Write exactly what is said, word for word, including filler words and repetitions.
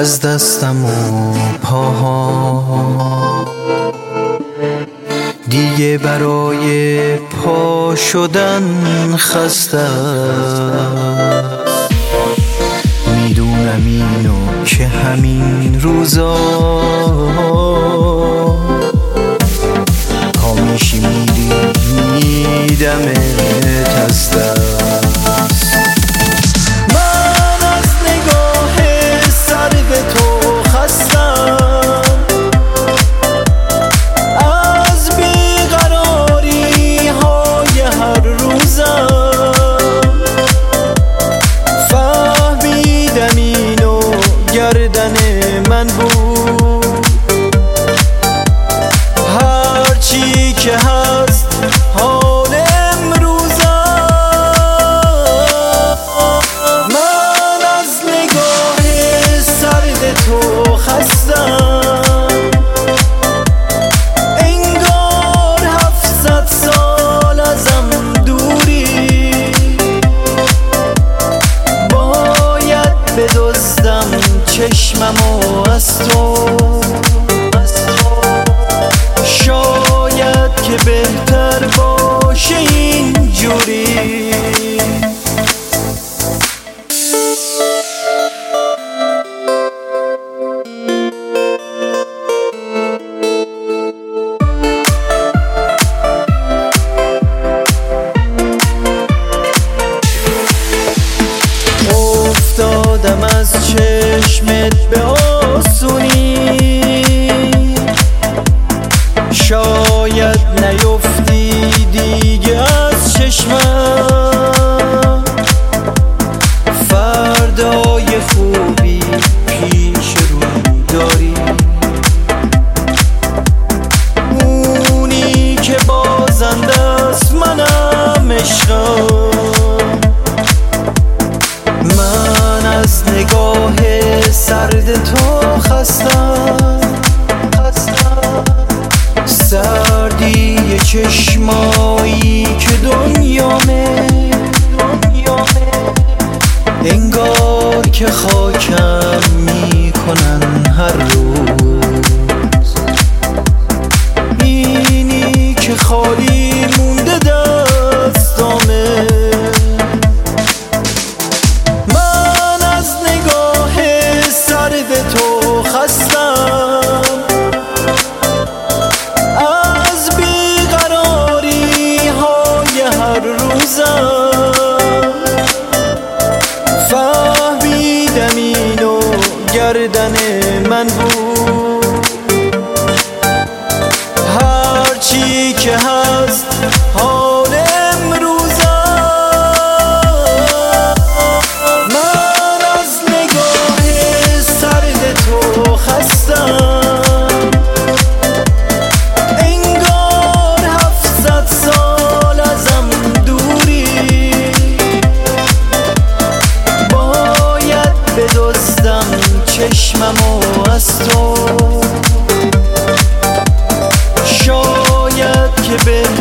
از دستم و پاها دیگه برای پا شدن خسته. میدونم اینو که همین روزا پا میشی میری میدمت از دست. من از نگاه سرد تو خستم، از بیقراری های هر روزم. فهمیدم اینو گردن من بود، هرچی که هست حال امروزم. من از نگاه سرد تو خستم، انگار هفتصد سال ازم دوری. باید بدزدم چشممو از تو، شاید که بهتر باشه اینجوری. افتادم از چشمت به آسونی، شاید نیفتی دیگه از چشمم. فردای خوبی پیش رو داری، اونی که بازنده است منم عشقم. من از نگاه سرد تو خستم، سردی چشمایی که دنیامه، انگار که خاکم میکنن هر روز. اینی که خالی مونده دستامه. من از نگاه سرد تو خستم، از بیقراری های هر روزم. فهمیدم اینو گردن من بود، هرچی که هست حال امروزم. من از نگاه سرد تو خستم، انگار هفتصد سال ازم دوری. باید بدزدم چشممو از تو، شاید که به